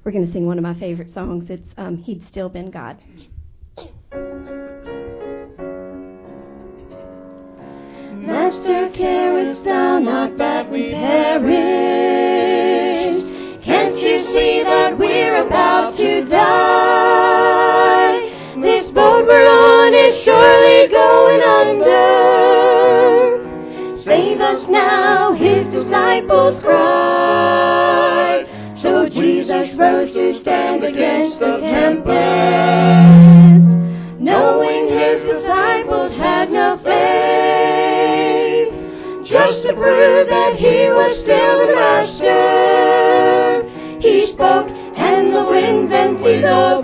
we're going to sing one of my favorite songs. It's He'd Still Been God. Master, carest thou not that we perish? Can't you see that we're about to die? This boat we're on is surely going under. Save us now, his disciples cried. So Jesus rose to stand against the tempest, knowing his disciples had no faith, just to prove that he was still the master. He spoke, and the winds and seas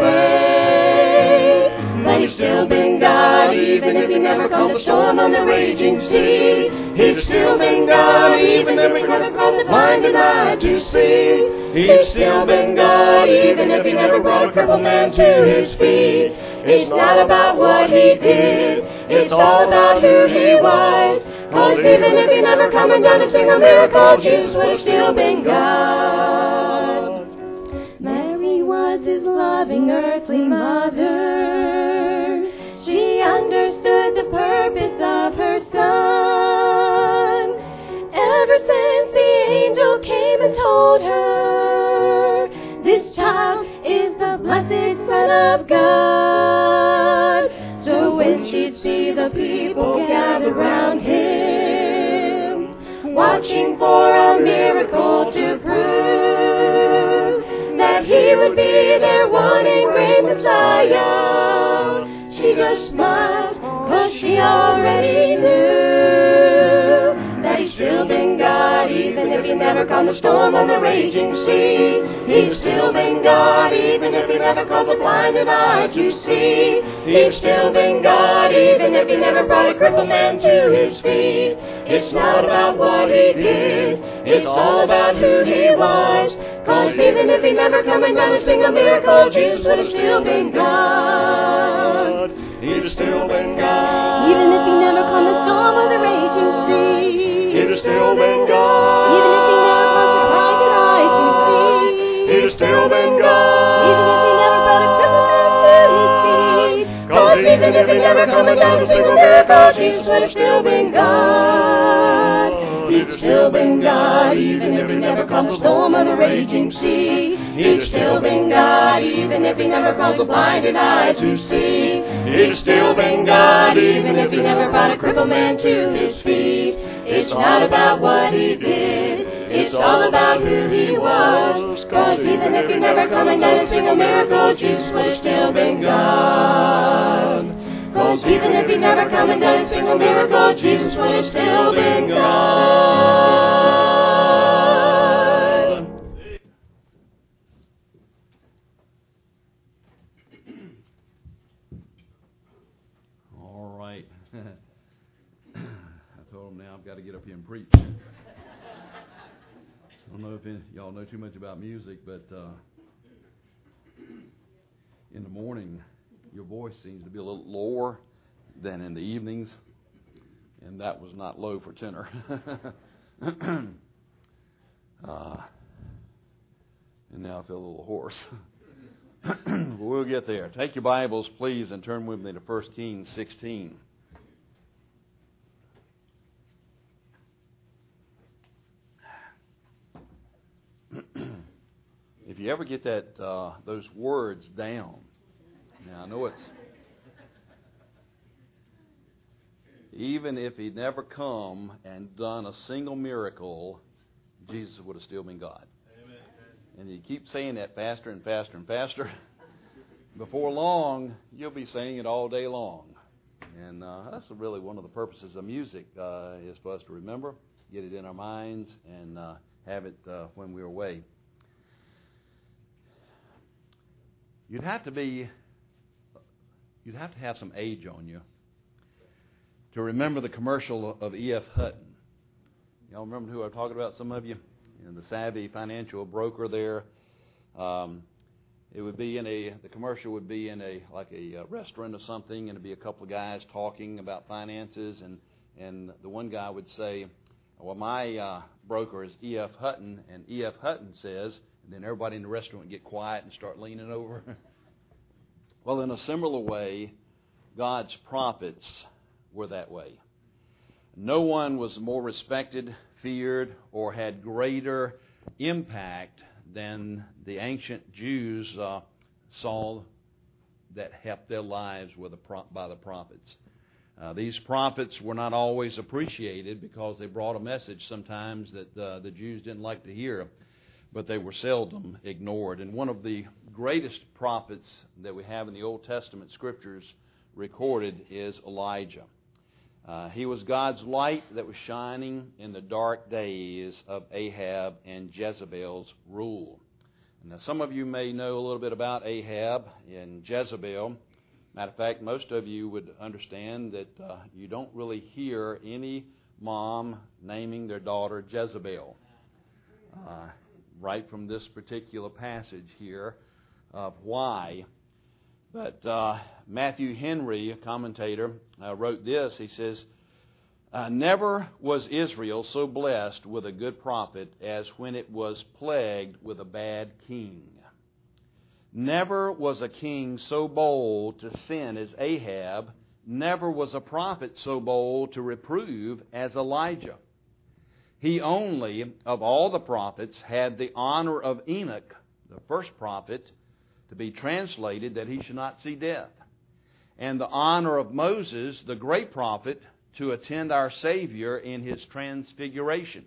obeyed. That he's still been God, even if he never calmed the storm on the raging sea. He's still been God, even if he never brought the blind and eye to see. He's still been God, even if he never brought a crippled man to his feet. It's not about what he did, it's all about who he was. 'Cause even if he never come and done a single miracle, Jesus would have still been God. Mary was his loving earthly mother. She understood the purpose of her son. Ever since the angel came and told her, this child is the blessed Son of God. So when she'd see the people gathered round him, watching for a miracle to prove that he would be their one and great Messiah, she just smiled, 'cause she already knew that he's still been God, even if he never calmed the storm on the raging sea. He's still been God, even if he never caused the blinded eye to see. He's still been God, even if he never brought a crippled man to his feet. It's not about what he did, it's all about who he was. 'Cause even if he never come and done a single miracle, Jesus would have still been God. He'd still been God. Even if he never calmed the storm on the raging sea. He'd still been God. Even if he never caused the blinded eye to see. He'd still been God. Even if he never brought a crippled man to his feet. 'Cause even if he never come and done a single miracle, Jesus would have still been God. He'd still been God, even if he never calmed the storm on the raging sea. He'd still been God, even if he never caused the blinded eye to see. He'd still been God, even if he never brought a crippled man to his feet. It's not about what he did, it's all about who he was. 'Cause even if he never come and done a single miracle, Jesus would have still been God. 'Cause even if he never come and done a single miracle, Jesus would have still been God. All right. I told him now I've got to get up here and preach. I don't know if y'all know too much about music, but in the morning, your voice seems to be a little lower than in the evenings, and that was not low for tenor. And now I feel a little hoarse. But we'll get there. Take your Bibles, please, and turn with me to 1 Kings 16. If you ever get that those words down, now I know it's even if he'd never come and done a single miracle, Jesus would have still been God. Amen. And you keep saying that faster and faster and faster. Before long, you'll be saying it all day long. And that's really one of the purposes of music, is for us to remember, get it in our minds, and have it when we're away. You'd have to have some age on you to remember the commercial of E.F. Hutton. Y'all remember who I'm talking about, some of you? The savvy financial broker there. It would be the commercial would be in a restaurant or something, and it'd be a couple of guys talking about finances, and the one guy would say, well, my broker is E.F. Hutton, and E.F. Hutton says, And then everybody in the restaurant would get quiet and start leaning over. Well, in a similar way, God's prophets were that way. No one was more respected, feared, or had greater impact than the ancient Jews saw that helped their lives by the prophets. These prophets were not always appreciated because they brought a message sometimes that the Jews didn't like to hear, but they were seldom ignored. And one of the greatest prophets that we have in the Old Testament Scriptures recorded is Elijah. He was God's light that was shining in the dark days of Ahab and Jezebel's rule. Now, some of you may know a little bit about Ahab and Jezebel. Matter of fact, most of you would understand that you don't really hear any mom naming their daughter Jezebel. Right from this particular passage here of why. But Matthew Henry, a commentator, wrote this. He says, "Never was Israel so blessed with a good prophet as when it was plagued with a bad king. Never was a king so bold to sin as Ahab. Never was a prophet so bold to reprove as Elijah. He only, of all the prophets, had the honor of Enoch, the first prophet, to be translated that he should not see death, and the honor of Moses, the great prophet, to attend our Savior in his transfiguration.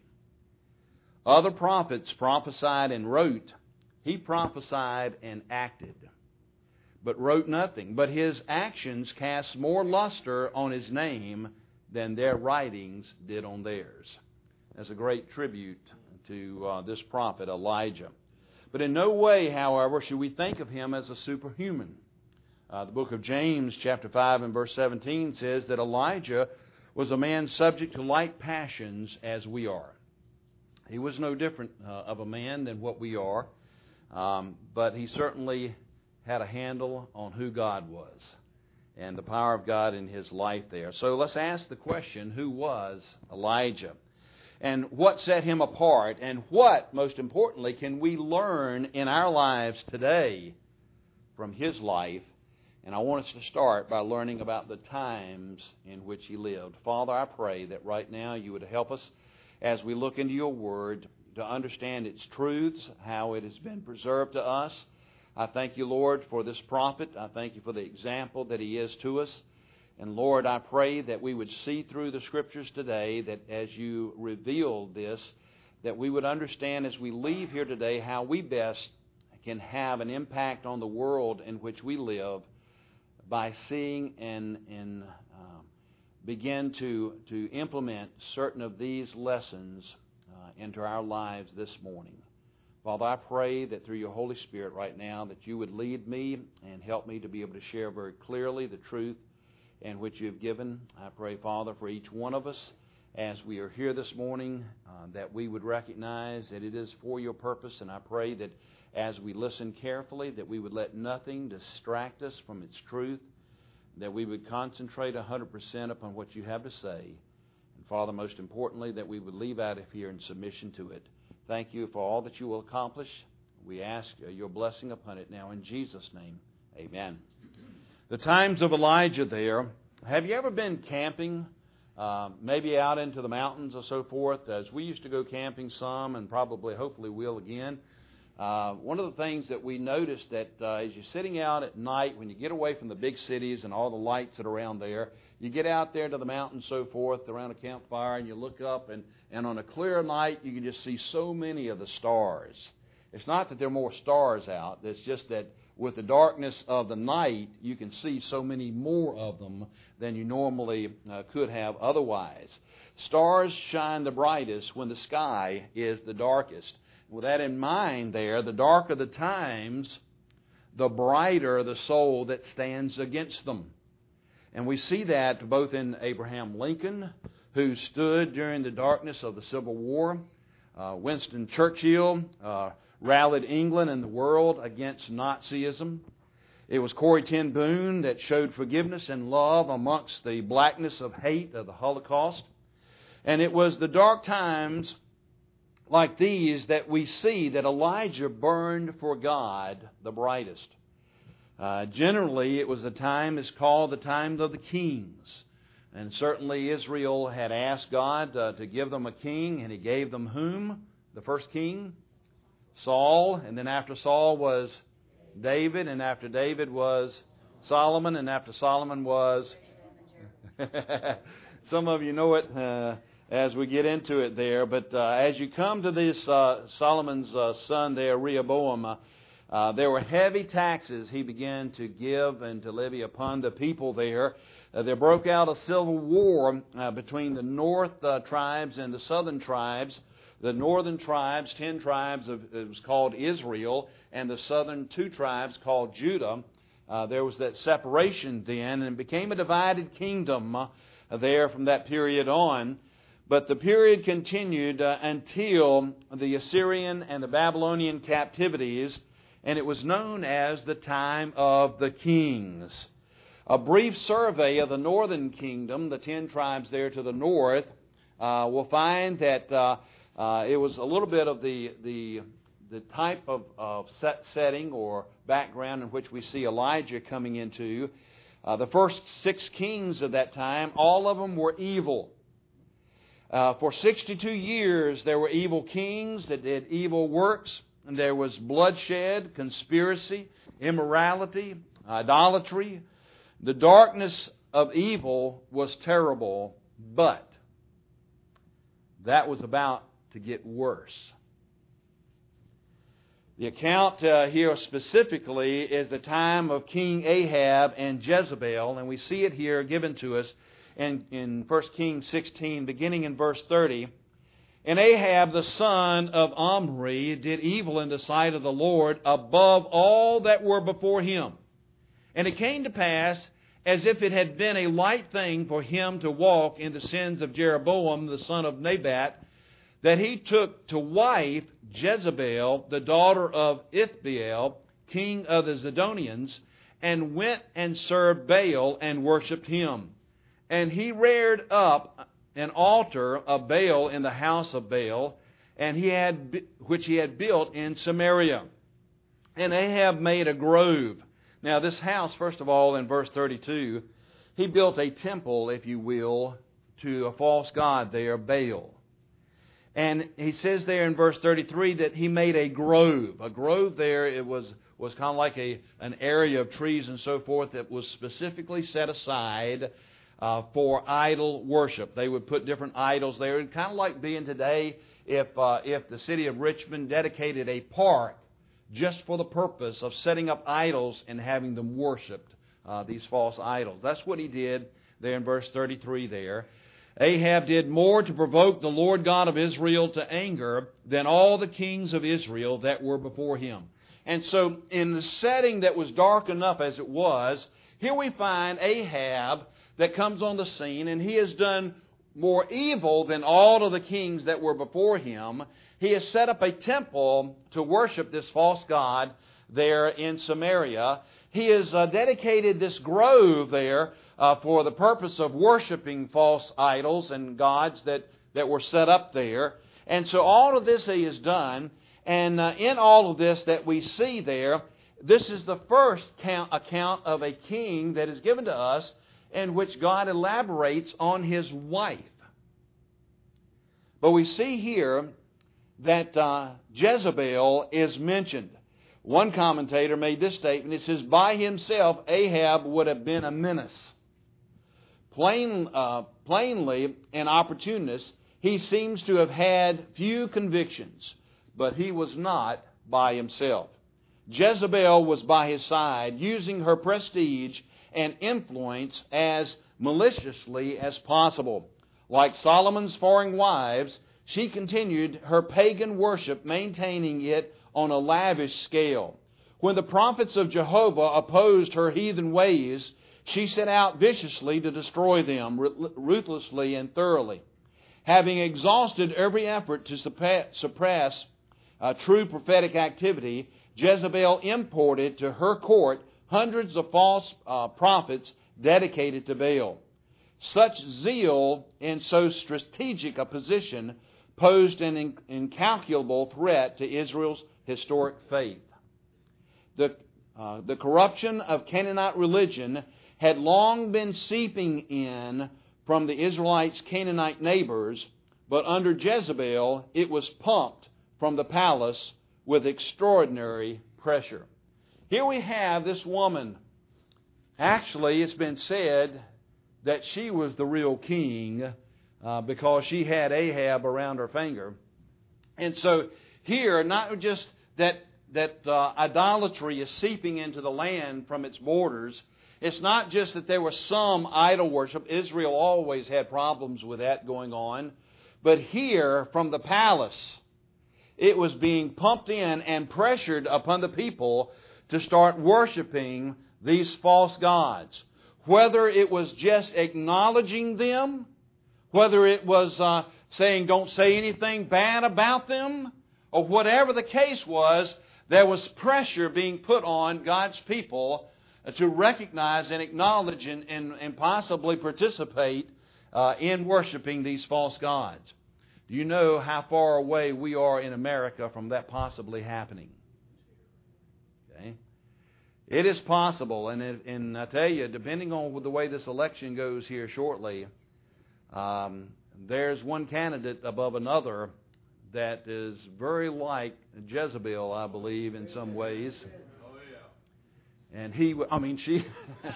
Other prophets prophesied and wrote. He prophesied and acted, but wrote nothing. But his actions cast more luster on his name than their writings did on theirs." That's a great tribute to this prophet, Elijah. But in no way, however, should we think of him as a superhuman. The book of James, chapter 5 and verse 17 says that Elijah was a man subject to like passions as we are. He was no different of a man than what we are, but he certainly had a handle on who God was and the power of God in his life there. So let's ask the question, who was Elijah? And what set him apart? And what, most importantly, can we learn in our lives today from his life? And I want us to start by learning about the times in which he lived. Father, I pray that right now you would help us as we look into your word to understand its truths, how it has been preserved to us. I thank you, Lord, for this prophet. I thank you for the example that he is to us. And Lord, I pray that we would see through the Scriptures today, that as you reveal this, that we would understand as we leave here today how we best can have an impact on the world in which we live by seeing and begin to implement certain of these lessons into our lives this morning. Father, I pray that through your Holy Spirit right now that you would lead me and help me to be able to share very clearly the truth and which you have given. I pray, Father, for each one of us as we are here this morning, that we would recognize that it is for your purpose. And I pray that as we listen carefully, that we would let nothing distract us from its truth, that we would concentrate 100% upon what you have to say. And Father, most importantly, that we would leave out of here in submission to it. Thank you for all that you will accomplish. We ask your blessing upon it now in Jesus' name. Amen. The times of Elijah there. Have you ever been camping, maybe out into the mountains or so forth? As we used to go camping some, and probably, hopefully, will again. One of the things that we noticed that as you're sitting out at night, when you get away from the big cities and all the lights that are around there, you get out there to the mountains, so forth, around a campfire, and you look up, and on a clear night, you can just see so many of the stars. It's not that there are more stars out. It's just that with the darkness of the night, you can see so many more of them than you normally could have otherwise. Stars shine the brightest when the sky is the darkest. With that in mind there, the darker the times, the brighter the soul that stands against them. And we see that both in Abraham Lincoln, who stood during the darkness of the Civil War, Winston Churchill, rallied England and the world against Nazism. It was Corrie ten Boom that showed forgiveness and love amongst the blackness of hate of the Holocaust. And it was the dark times like these that we see that Elijah burned for God the brightest. Generally, it was the time is called the time of the kings. And certainly Israel had asked God to give them a king, and He gave them whom? The first king? Saul. And then after Saul was David, and after David was Solomon, and after Solomon was... Some of you know it as we get into it there. But as you come to this Solomon's son there, Rehoboam, there were heavy taxes he began to give and to levy upon the people there. There broke out a civil war between the north tribes and the southern tribes. The northern tribes, 10 tribes, it was called Israel, and the southern 2 tribes called Judah. There was that separation then, and it became a divided kingdom there from that period on. But the period continued until the Assyrian and the Babylonian captivities, and it was known as the time of the kings. A brief survey of the northern kingdom, the 10 tribes there to the north, will find that it was a little bit of the type of setting or background in which we see Elijah coming into. The first 6 kings of that time, all of them were evil. For 62 years there were evil kings that did evil works, and there was bloodshed, conspiracy, immorality, idolatry. The darkness of evil was terrible, but that was about to get worse. The account here specifically is the time of King Ahab and Jezebel, and we see it here given to us in 1 Kings 16, beginning in verse 30. And Ahab the son of Omri did evil in the sight of the Lord above all that were before him. And it came to pass, as if it had been a light thing for him to walk in the sins of Jeroboam the son of Nebat, that he took to wife Jezebel, the daughter of Ithbaal, king of the Zidonians, and went and served Baal and worshipped him. And he reared up an altar of Baal in the house of Baal, and which he had built in Samaria. And Ahab made a grove. Now this house, first of all, in verse 32, he built a temple, if you will, to a false god there, Baal. And he says there in verse 33 that he made a grove. A grove there, it was kind of like an area of trees and so forth that was specifically set aside for idol worship. They would put different idols there. It's kind of like being today if the city of Richmond dedicated a park just for the purpose of setting up idols and having them worshipped, these false idols. That's what he did there in verse 33 there. Ahab did more to provoke the Lord God of Israel to anger than all the kings of Israel that were before him. And so in the setting that was dark enough as it was, here we find Ahab that comes on the scene, and he has done more evil than all of the kings that were before him. He has set up a temple to worship this false god there in Samaria. He has dedicated this grove there for the purpose of worshiping false idols and gods that were set up there. And so all of this he has done, and in all of this that we see there, this is the first account of a king that is given to us in which God elaborates on his wife. But we see here that Jezebel is mentioned. One commentator made this statement. It says, by himself, Ahab would have been a menace. Plainly an opportunist, he seems to have had few convictions, but he was not by himself. Jezebel was by his side, using her prestige and influence as maliciously as possible. Like Solomon's foreign wives, she continued her pagan worship, maintaining it on a lavish scale. When the prophets of Jehovah opposed her heathen ways, she set out viciously to destroy them, ruthlessly and thoroughly. Having exhausted every effort to suppress true prophetic activity, Jezebel imported to her court hundreds of false prophets dedicated to Baal. Such zeal in so strategic a position posed an incalculable threat to Israel's historic faith. The corruption of Canaanite religion had long been seeping in from the Israelites' Canaanite neighbors, but under Jezebel it was pumped from the palace with extraordinary pressure. Here we have this woman. Actually, it's been said that she was the real king because she had Ahab around her finger. And so here, not just that idolatry is seeping into the land from its borders. It's not just that there was some idol worship. Israel always had problems with that going on. But here, from the palace, it was being pumped in and pressured upon the people to start worshiping these false gods. Whether it was just acknowledging them, whether it was saying don't say anything bad about them, or whatever the case was, there was pressure being put on God's people to recognize and acknowledge and possibly participate in worshiping these false gods. Do you know how far away we are in America from that possibly happening? Okay. It is possible, and I tell you, depending on the way this election goes here shortly, there's one candidate above another that is very like Jezebel, I believe, in some ways. Oh, yeah. And she...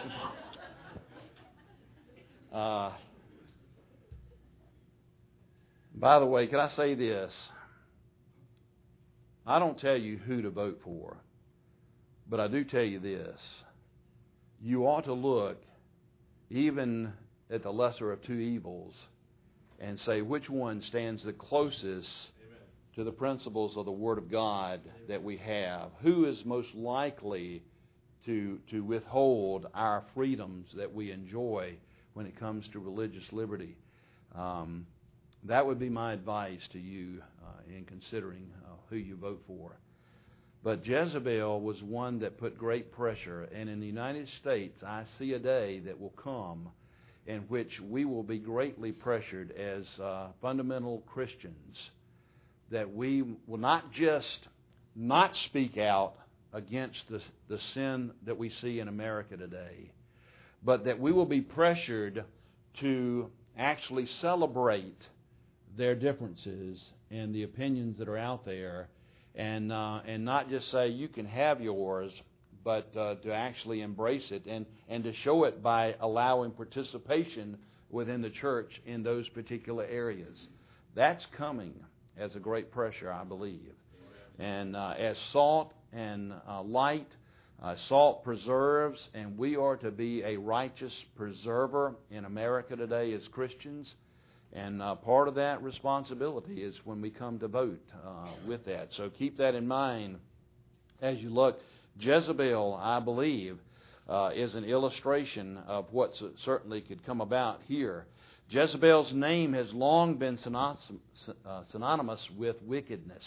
By the way, can I say this? I don't tell you who to vote for, but I do tell you this. You ought to look even at the lesser of two evils and say which one stands the closest to the principles of the Word of God that we have. Who is most likely to withhold our freedoms that we enjoy when it comes to religious liberty? That would be my advice to you in considering who you vote for. But Jezebel was one that put great pressure, and in the United States I see a day that will come in which we will be greatly pressured as fundamental Christians, that we will not just not speak out against the sin that we see in America today, but that we will be pressured to actually celebrate their differences and the opinions that are out there, and not just say you can have yours, but to actually embrace it and to show it by allowing participation within the church in those particular areas. That's coming as a great pressure, I believe. And as salt and light, salt preserves, and we are to be a righteous preserver in America today as Christians. And part of that responsibility is when we come to vote with that. So keep that in mind as you look. Jezebel, I believe, is an illustration of what certainly could come about here. Jezebel's name has long been synonymous with wickedness.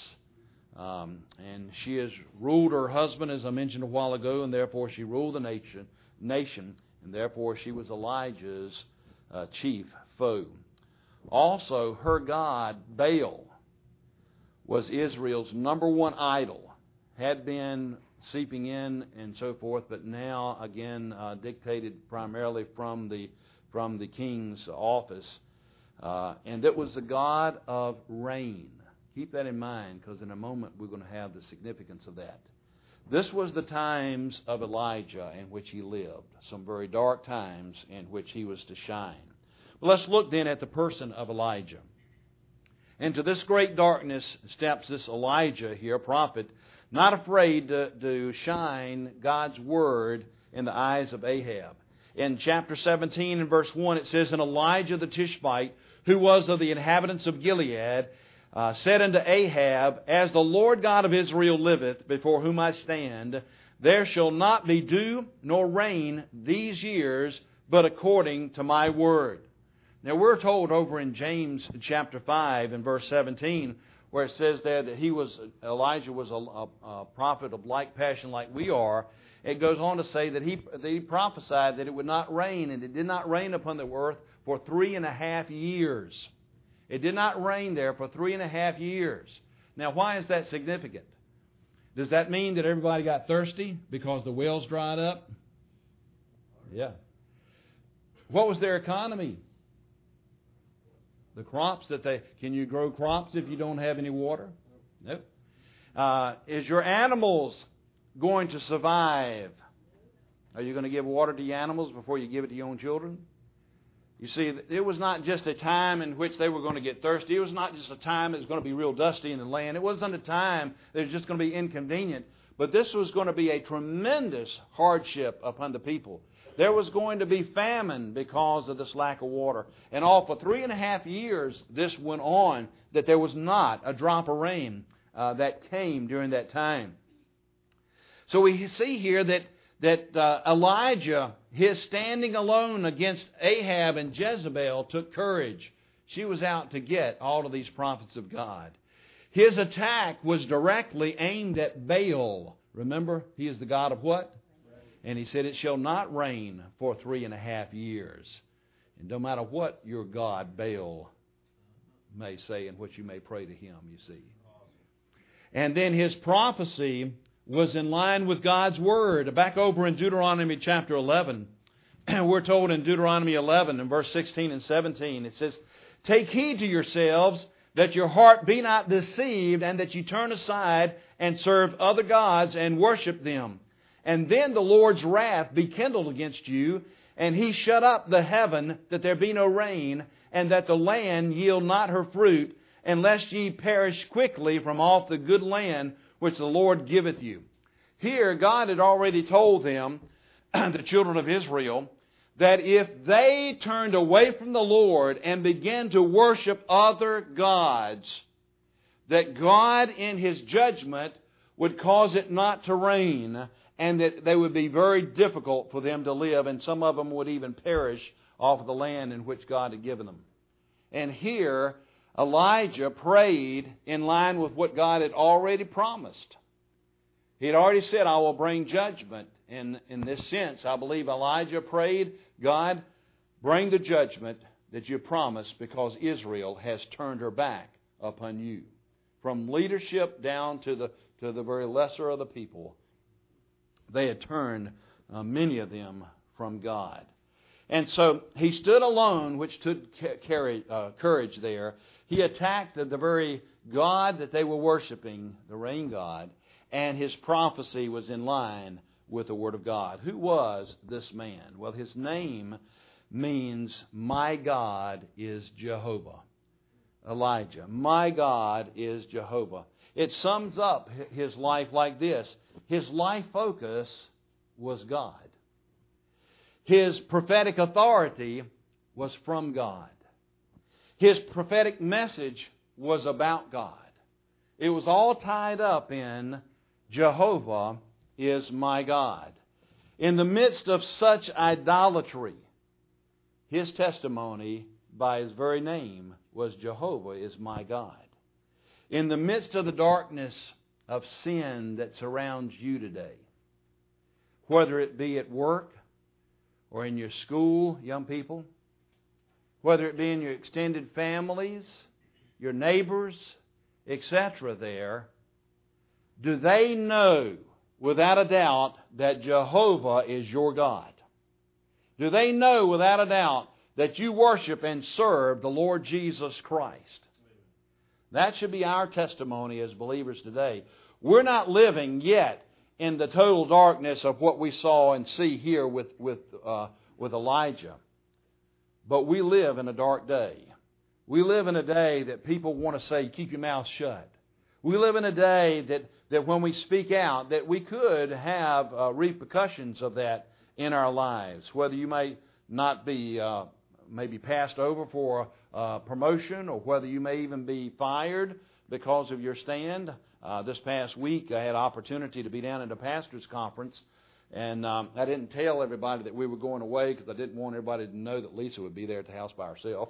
And she has ruled her husband, as I mentioned a while ago, and therefore she ruled the nation, and therefore she was Elijah's chief foe. Also, her god, Baal, was Israel's number one idol, had been seeping in and so forth, but now, again, dictated primarily from the king's office. And it was the god of rain. Keep that in mind, because in a moment we're going to have the significance of that. This was the times of Elijah in which he lived, some very dark times in which he was to shine. Let's look then at the person of Elijah. Into this great darkness steps this Elijah here, prophet, not afraid to shine God's word in the eyes of Ahab. In chapter 17 and verse 1 it says, And Elijah the Tishbite, who was of the inhabitants of Gilead, said unto Ahab, As the Lord God of Israel liveth, before whom I stand, there shall not be dew nor rain these years, but according to my word. Now we're told over in James chapter 5 and verse 17, where it says there that Elijah was a prophet of like passion like we are. It goes on to say that he prophesied that it would not rain, and it did not rain upon the earth for 3.5 years. It did not rain there for 3.5 years. Now, why is that significant? Does that mean that everybody got thirsty because the wells dried up? Yeah. What was their economy? The crops can you grow crops if you don't have any water? Nope. Is your animals going to survive? Are you going to give water to your animals before you give it to your own children? You see, it was not just a time in which they were going to get thirsty. It was not just a time that was going to be real dusty in the land. It wasn't a time that was just going to be inconvenient. But this was going to be a tremendous hardship upon the people. There was going to be famine because of this lack of water. And all for 3.5 years this went on, that there was not a drop of rain that came during that time. So we see here that Elijah, his standing alone against Ahab and Jezebel, took courage. She was out to get all of these prophets of God. His attack was directly aimed at Baal. Remember, he is the god of what? And he said, it shall not rain for 3.5 years. And no matter what your god, Baal, may say and what you may pray to him, you see. And then his prophecy was in line with God's Word. Back over in Deuteronomy chapter 11, we're told in Deuteronomy 11 in verse 16 and 17, it says, take heed to yourselves that your heart be not deceived, and that you turn aside and serve other gods and worship them. And then the Lord's wrath be kindled against you, and He shut up the heaven, that there be no rain, and that the land yield not her fruit, unless ye perish quickly from off the good land which the Lord giveth you. Here, God had already told them, the children of Israel, that if they turned away from the Lord and began to worship other gods, that God in His judgment would cause it not to rain, and that they would be very difficult for them to live, and some of them would even perish off of the land in which God had given them. And here, Elijah prayed in line with what God had already promised. He had already said, I will bring judgment. In this sense, I believe Elijah prayed, God, bring the judgment that you promised, because Israel has turned her back upon you. From leadership down to the very lesser of the people, they had turned, many of them, from God. And so he stood alone, which took courage there. He attacked the very God that they were worshiping, the rain god, and his prophecy was in line with the Word of God. Who was this man? Well, his name means, my God is Jehovah. Elijah, my God is Jehovah. It sums up his life like this. His life focus was God. His prophetic authority was from God. His prophetic message was about God. It was all tied up in Jehovah is my God. In the midst of such idolatry, his testimony by his very name was Jehovah is my God. In the midst of the darkness of sin that surrounds you today, whether it be at work or in your school, young people, whether it be in your extended families, your neighbors, etc. there, do they know without a doubt that Jehovah is your God? Do they know without a doubt that you worship and serve the Lord Jesus Christ? That should be our testimony as believers today. We're not living yet in the total darkness of what we saw and see here with Elijah. But we live in a dark day. We live in a day that people want to say, keep your mouth shut. We live in a day that when we speak out, that we could have repercussions of that in our lives. Whether you may not be maybe passed over for promotion, or whether you may even be fired because of your stand. This past week, I had opportunity to be down at a pastor's conference, and I didn't tell everybody that we were going away because I didn't want everybody to know that Lisa would be there at the house by herself.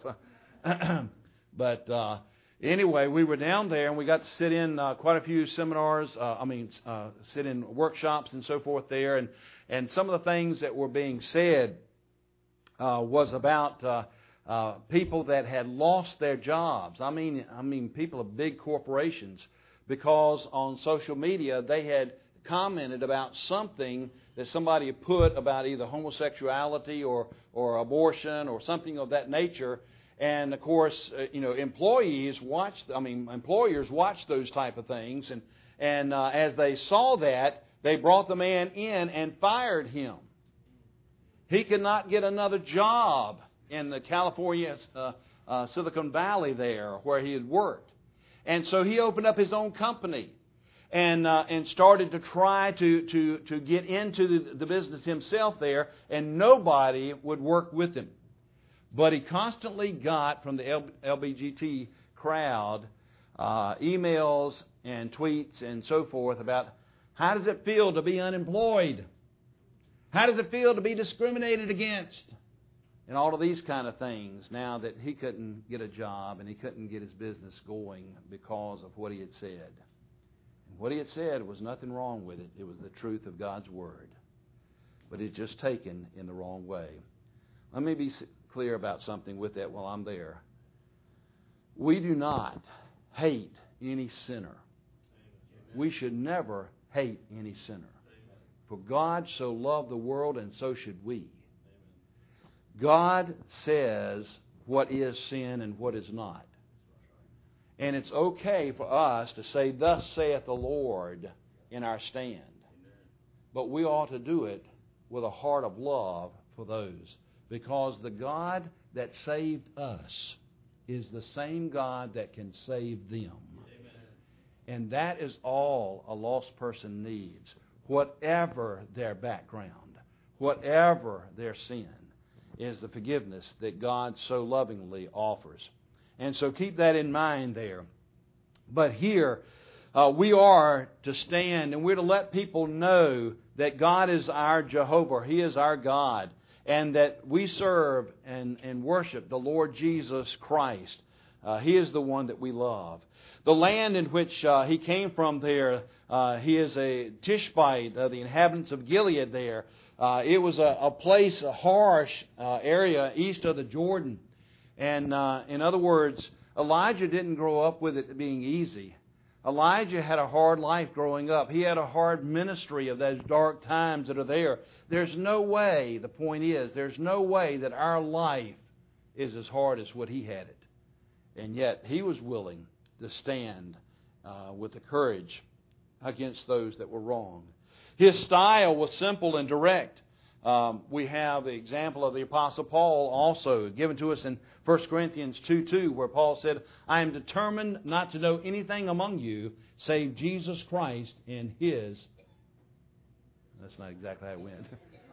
But anyway, we were down there, and we got to sit in quite a few seminars, sit in workshops and so forth there, and some of the things that were being said was about people that had lost their jobs. I mean people of big corporations, because on social media they had commented about something that somebody had put about either homosexuality or abortion or something of that nature. And of course, employers watch those type of things, and as they saw that, they brought the man in and fired him. He could not get another job in the California Silicon Valley there where he had worked. And so he opened up his own company and started to try to get into the business himself there, and nobody would work with him. But he constantly got from the LGBT crowd emails and tweets and so forth about, how does it feel to be unemployed? How does it feel to be discriminated against? And all of these kind of things, now that he couldn't get a job and he couldn't get his business going because of what he had said. And what he had said was nothing wrong with it. It was the truth of God's Word. But it's just taken in the wrong way. Let me be clear about something with that while I'm there. We do not hate any sinner. We should never hate any sinner. For God so loved the world, and so should we. God says what is sin and what is not. And it's okay for us to say, "Thus saith the Lord," in our stand. But we ought to do it with a heart of love for those. Because the God that saved us is the same God that can save them. And that is all a lost person needs. Whatever their background, whatever their sin, is the forgiveness that God so lovingly offers. And so keep that in mind there. But here, we are to stand and we're to let people know that God is our Jehovah. He is our God. And that we serve and worship the Lord Jesus Christ. He is the one that we love. The land in which he came from there, he is a Tishbite, the inhabitants of Gilead there. It was a place, a harsh area east of the Jordan. And in other words, Elijah didn't grow up with it being easy. Elijah had a hard life growing up. He had a hard ministry of those dark times that are there. There's no way, the point is, there's no way that our life is as hard as what he had it. And yet, he was willing to stand with the courage against those that were wrong. His style was simple and direct. We have the example of the Apostle Paul also given to us in 1 Corinthians 2:2, where Paul said, "I am determined not to know anything among you save Jesus Christ and His..." That's not exactly how it went.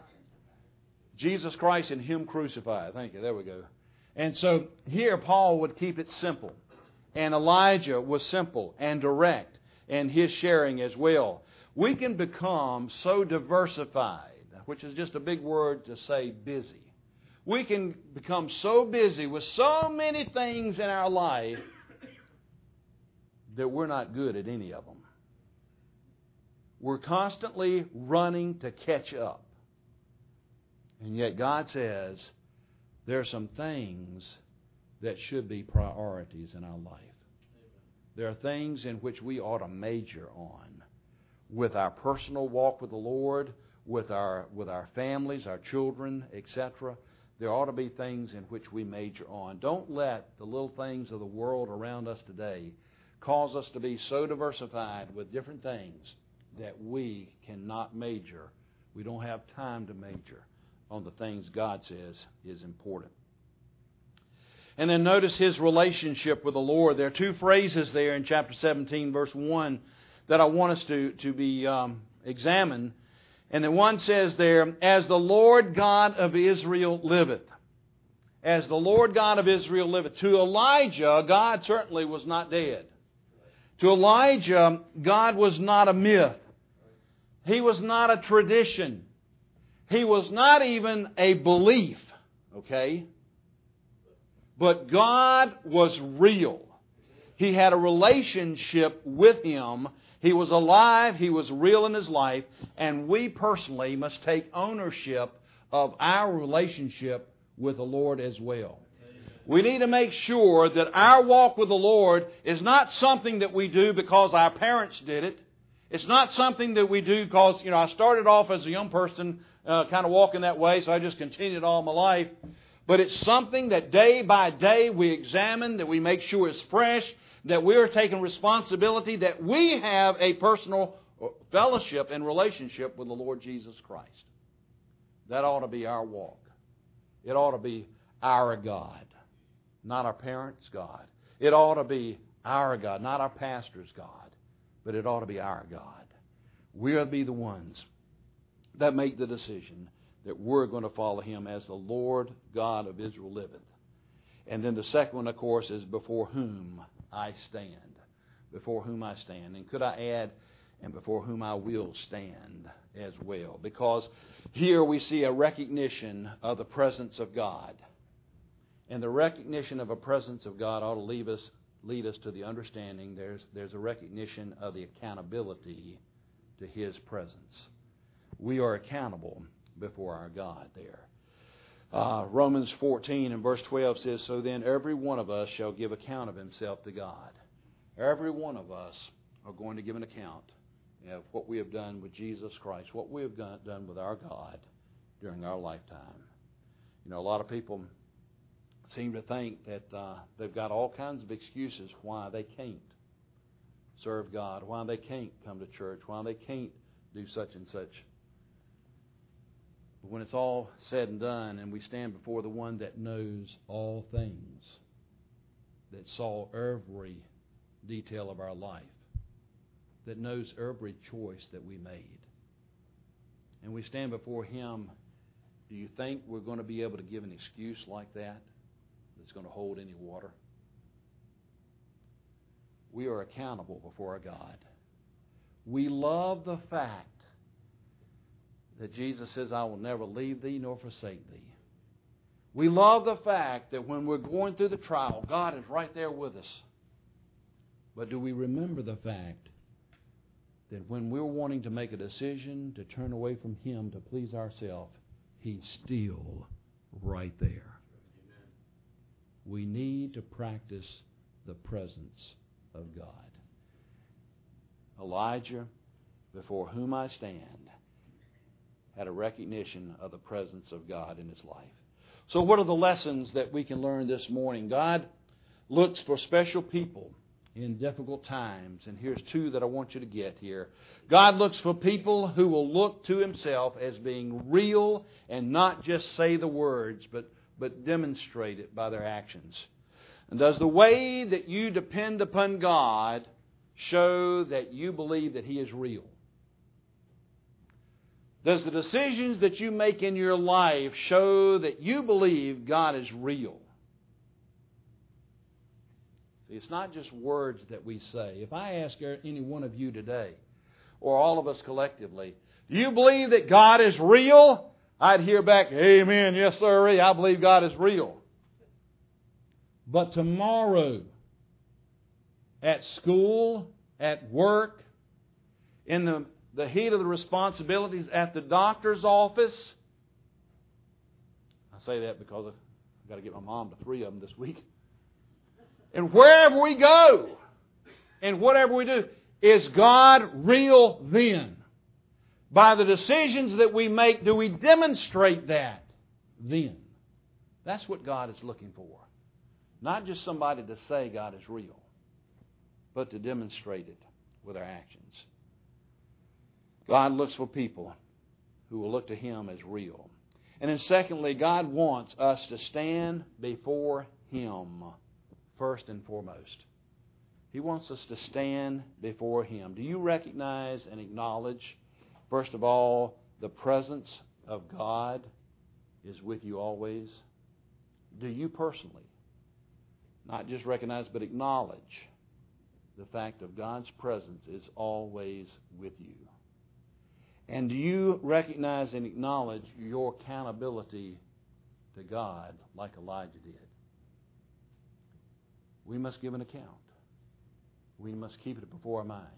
Jesus Christ and Him crucified. Thank you. There we go. And so here Paul would keep it simple. And Elijah was simple and direct in his sharing as well. We can become so diversified, which is just a big word to say busy. We can become so busy with so many things in our life that we're not good at any of them. We're constantly running to catch up. And yet God says there are some things that should be priorities in our life. There are things in which we ought to major on with our personal walk with the Lord, with our families, our children, etc. There ought to be things in which we major on. Don't let the little things of the world around us today cause us to be so diversified with different things that we cannot major. We don't have time to major on the things God says is important. And then notice his relationship with the Lord. There are two phrases there in chapter 17, verse 1, that I want us to be examined. And then one says there, "As the Lord God of Israel liveth." As the Lord God of Israel liveth. To Elijah, God certainly was not dead. To Elijah, God was not a myth. He was not a tradition. He was not even a belief. Okay? But God was real. He had a relationship with Him. He was alive. He was real in His life. And we personally must take ownership of our relationship with the Lord as well. We need to make sure that our walk with the Lord is not something that we do because our parents did it. It's not something that we do because, I started off as a young person kind of walking that way, so I just continued all my life. But it's something that day by day we examine, that we make sure it's fresh, that we are taking responsibility, that we have a personal fellowship and relationship with the Lord Jesus Christ. That ought to be our walk. It ought to be our God, not our parents' God. It ought to be our God, not our pastor's God, but it ought to be our God. We ought to be the ones that make the decision that we're going to follow Him as the Lord God of Israel liveth. And then the second one, of course, is before whom I stand. Before whom I stand. And could I add, and before whom I will stand as well. Because here we see a recognition of the presence of God. And the recognition of a presence of God ought to lead us to the understanding there's a recognition of the accountability to His presence. We are accountable before our God there. Romans 14 and verse 12 says, So then every one of us shall give account of himself to God. Every one of us are going to give an account of what we have done with Jesus Christ, what we have done with our God during our lifetime. A lot of people seem to think that they've got all kinds of excuses why they can't serve God, why they can't come to church, why they can't do such and such. But when it's all said and done and we stand before the one that knows all things, that saw every detail of our life, that knows every choice that we made, and we stand before Him, do you think we're going to be able to give an excuse like that that's going to hold any water? We are accountable before our God. We love the fact that Jesus says, I will never leave thee nor forsake thee. We love the fact that when we're going through the trial, God is right there with us. But do we remember the fact that when we're wanting to make a decision to turn away from Him to please ourselves, He's still right there. Amen. We need to practice the presence of God. Elijah, before whom I stand, had a recognition of the presence of God in his life. So what are the lessons that we can learn this morning? God looks for special people in difficult times. And here's two that I want you to get here. God looks for people who will look to Himself as being real and not just say the words, but demonstrate it by their actions. And does the way that you depend upon God show that you believe that He is real? Does the decisions that you make in your life show that you believe God is real? See, it's not just words that we say. If I ask any one of you today, or all of us collectively, do you believe that God is real? I'd hear back, amen, yes sir, I believe God is real. But tomorrow, at school, at work, in the heat of the responsibilities at the doctor's office. I say that because I've got to get my mom to 3 of them this week. And wherever we go, and whatever we do, is God real then? By the decisions that we make, do we demonstrate that then? That's what God is looking for. Not just somebody to say God is real, but to demonstrate it with our actions. God looks for people who will look to Him as real. And then secondly, God wants us to stand before Him first and foremost. He wants us to stand before Him. Do you recognize and acknowledge, first of all, the presence of God is with you always? Do you personally not just recognize but acknowledge the fact of God's presence is always with you? And do you recognize and acknowledge your accountability to God like Elijah did? We must give an account. We must keep it before our minds.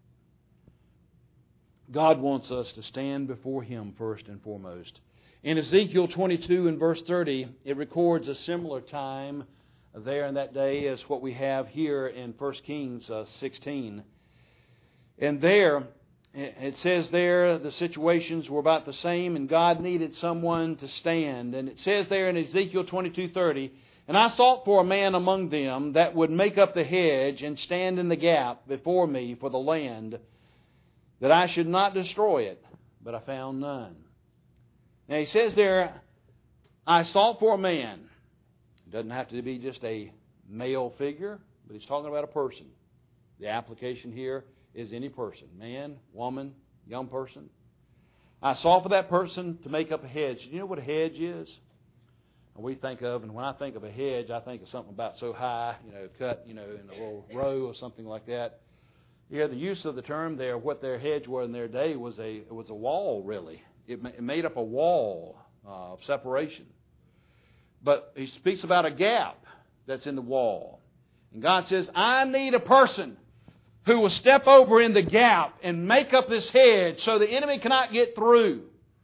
God wants us to stand before Him first and foremost. In Ezekiel 22 and verse 30, it records a similar time there in that day is what we have here in 1 Kings 16. And there, it says there, the situations were about the same, and God needed someone to stand. And it says there in Ezekiel 22:30, "And I sought for a man among them that would make up the hedge and stand in the gap before me for the land, that I should not destroy it, but I found none." Now he says there, I sought for a man. It doesn't have to be just a male figure, but he's talking about a person. The application here is any person, man, woman, young person. I sought for that person to make up a hedge. Do you know what a hedge is? And we think of, and when I think of a hedge, I think of something about so high, cut, in a little row or something like that. Here, the use of the term there, what their hedge was in their day was a wall, really. It made up a wall of separation. But he speaks about a gap that's in the wall. And God says, I need a person who will step over in the gap and make up this hedge so the enemy cannot get through.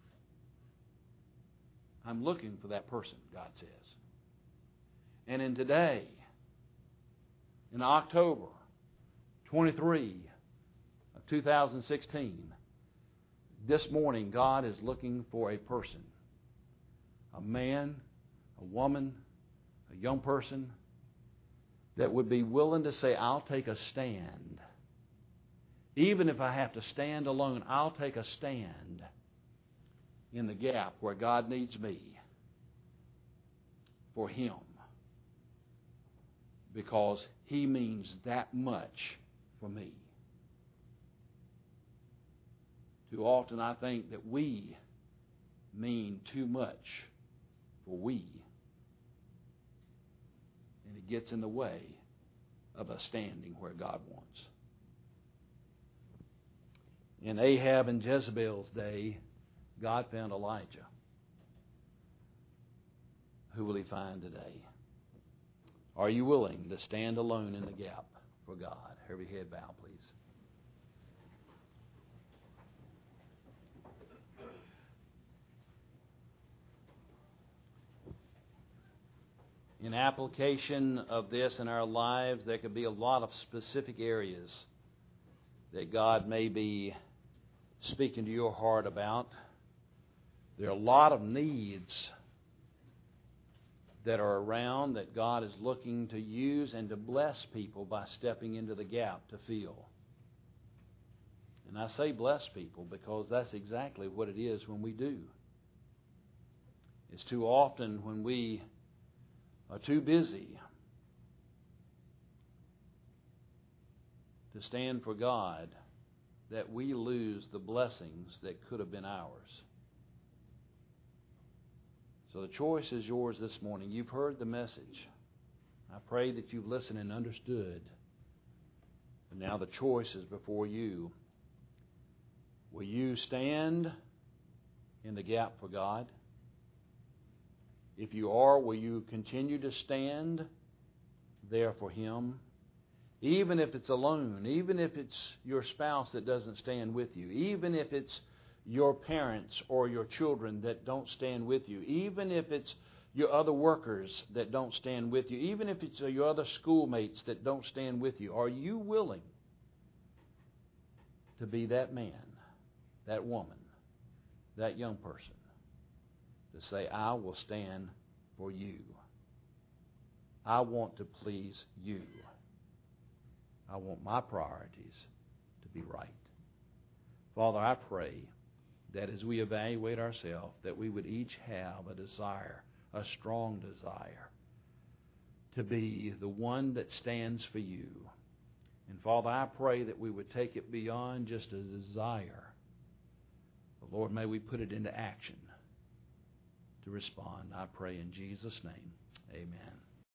I'm looking for that person, God says. And in today, in October 23 of 2016, this morning God is looking for a person, a man, a woman, a young person that would be willing to say, I'll take a stand. Even if I have to stand alone, I'll take a stand in the gap where God needs me for Him. Because He means that much for me. Too often I think that we mean too much for we. And it gets in the way of us standing where God wants. In Ahab and Jezebel's day, God found Elijah. Who will He find today? Are you willing to stand alone in the gap for God? Every head bow, please. In application of this in our lives, there could be a lot of specific areas that God may be speaking to your heart about. There are a lot of needs that are around that God is looking to use and to bless people by stepping into the gap to fill. And I say bless people because that's exactly what it is when we do. It's too often when we are too busy to stand for God that we lose the blessings that could have been ours. So the choice is yours this morning. You've heard the message. I pray that you've listened and understood. But now the choice is before you. Will you stand in the gap for God? If you are, will you continue to stand there for Him? Even if it's alone, even if it's your spouse that doesn't stand with you, even if it's your parents or your children that don't stand with you, even if it's your other workers that don't stand with you, even if it's your other schoolmates that don't stand with you, are you willing to be that man, that woman, that young person, to say, I will stand for you. I want to please you. I want my priorities to be right. Father, I pray that as we evaluate ourselves, that we would each have a desire, a strong desire, to be the one that stands for you. And Father, I pray that we would take it beyond just a desire. But Lord, may we put it into action to respond. I pray in Jesus' name. Amen.